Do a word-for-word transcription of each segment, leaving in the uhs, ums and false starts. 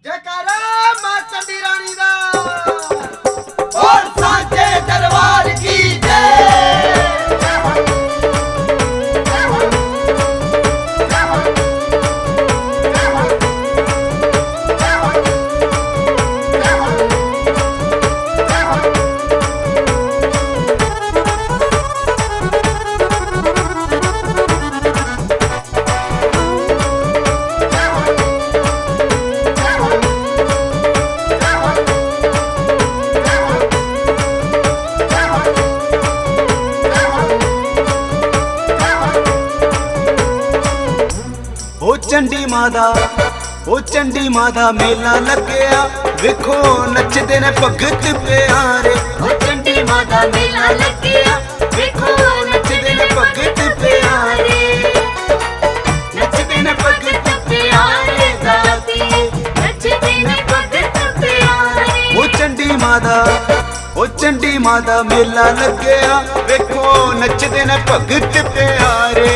जयकारा मां चंडी रानी दा और सांचे दरबार की जय। ओ चंडी माता ओ चंडी माता मेला लग्या वेखो नचदे ने भगत प्यारे। ओ चंडी माता मेला लग्या वेखो नचदे ने भगत प्यारे, नचदे ने भगत प्यारे दाती, नचदे ने भगत प्यारे। ओ चंडी माता ओ चंडी माता मेला लग्या वेखो नचदे ने भगत प्यारे।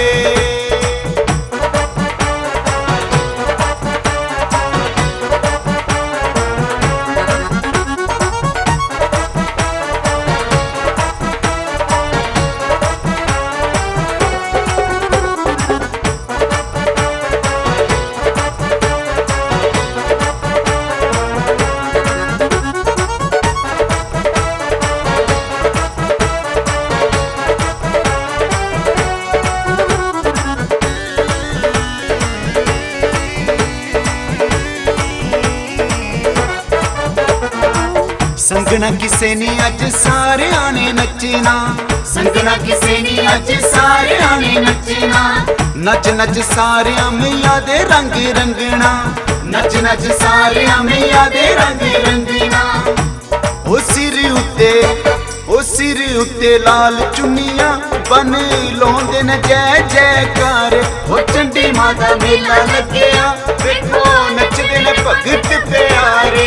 संगना किसे नी अज सारे आने नचना, संगना किसे नी अज सारे आने नचना, नच नच सारे मैया दे रंग रंगना, नच नच सारे मैया दे रंग रंगना। ओ सिर उत्ते ओ सिर उत्ते लाल चुनिया बन लौंदे न जय जयकार। ओ चंडी माता मेला लग्या वेखो नचदे ने भगत प्यारे।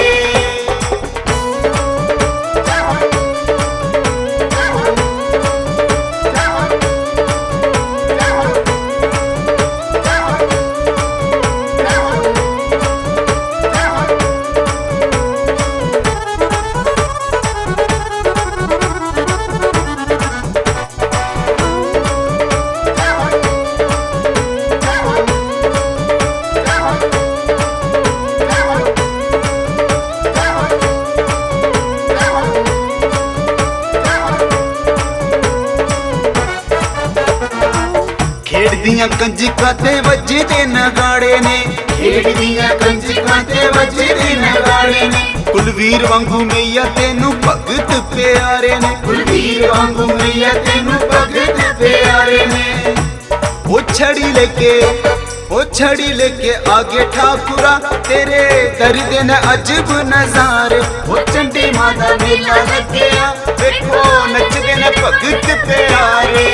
खेड़ दियां कंजकां ते वजदे नगाड़े ने, खेड़ दियां कंजकां ते वजदे नगाड़े ने। कुलवीर वांगू मैया तेनू भगत प्यारे ने, कुलवीर वांगू मैया तेनू भगत प्यारे ने। ओ छड़ी लेके ओ छड़ी लेके आगे ठाकुरा तेरे दर्द ने अजब नजारे। ओ चंडी माता मेला लग्या वेखो नचदे ने भगत प्यारे।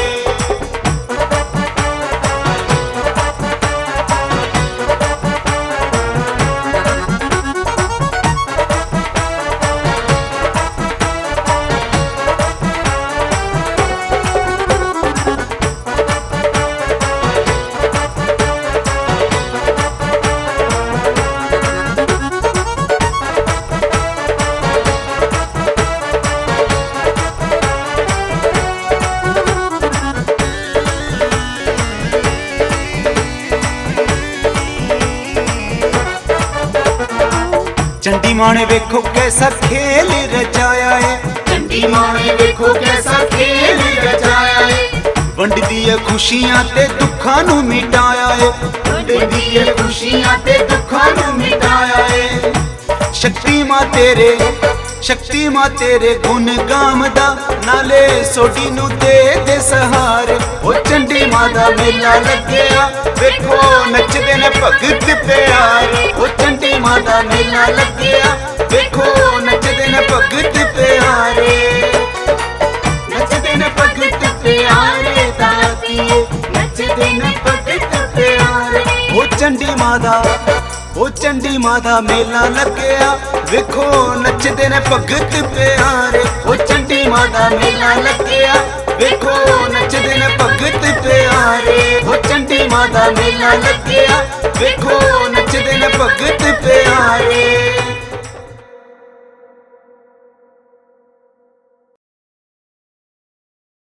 चंडी मां ने वेखो कैसा खेल रचाया है, चंडी मां ने वेखो कैसा खेल रचाया है। वंडदी है खुशियां ते दुखां नू मिटाया है, वंडदी है खुशियां ते दुखां नू मिटाया है। शक्ति मां तेरे शक्ति मां तेरे गुण गामदा नाले सोडी नू दे दे सहारे। ओ चंडी माता मेला लग्या वेखो नचदे ने भगत प्यारे। ओ चंडी माता मेला लग्या वेखो नचदे ने भगत प्यारे। नचदे ने भगत प्यारे दाती, नचदे ने भगत प्यारे। ओ चंडी माता ओ चंडी माता मेला लग्या वेखो नचदे ने भगत प्यारे। ओ चंडी माता मेला लग्या वेखो नचदे ने भगत प्यारे। ओ चंडी माता मेला लग्या वेखो नचदे ने भगत